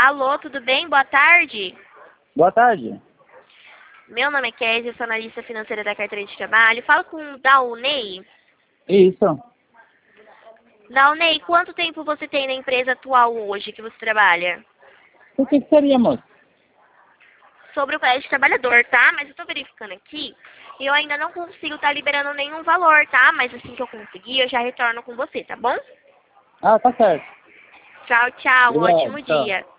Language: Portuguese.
Alô, tudo bem? Boa tarde. Boa tarde. Meu nome é Kézia, eu sou analista financeira da carteira de trabalho. Falo com o Daunei. Isso. Daunei, quanto tempo você tem na empresa atual hoje que você trabalha? O que seria, moço? Sobre o crédito trabalhador, tá? Mas eu tô verificando aqui e eu ainda não consigo estar liberando nenhum valor, tá? Mas assim que eu conseguir, eu já retorno com você, tá bom? Ah, tá certo. Tchau, tchau. Um Obrigado. ótimo Tchau. dia.